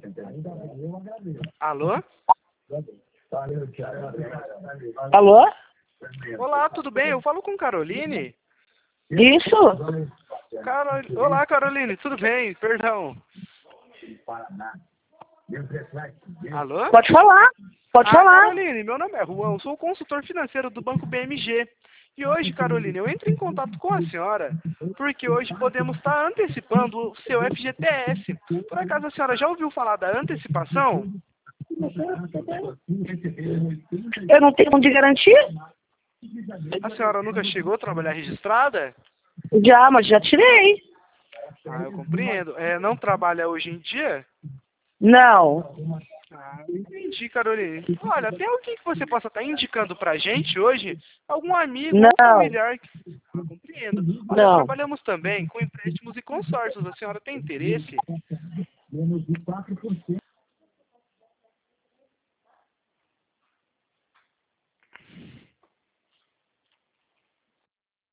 Alô? Alô? Olá, tudo bem? Eu falo com Caroline? Isso? Olá, Caroline, tudo bem? Perdão. Alô? Pode falar. Pode falar. Caroline, meu nome é Juan, eu sou o consultor financeiro do Banco BMG. E hoje, Caroline, eu entro em contato com a senhora, porque hoje podemos estar antecipando o seu FGTS. Por acaso a senhora já ouviu falar da antecipação? Eu não tenho onde garantir? A senhora nunca chegou a trabalhar registrada? Já, mas já tirei. Ah, eu compreendo. Não trabalha hoje em dia? Não. Ah, entendi, Caroline. Olha, tem alguém que você possa estar indicando pra gente hoje? Algum amigo ou Não. familiar? Compreendo. Olha, Não. trabalhamos também com empréstimos e consórcios. A senhora tem interesse?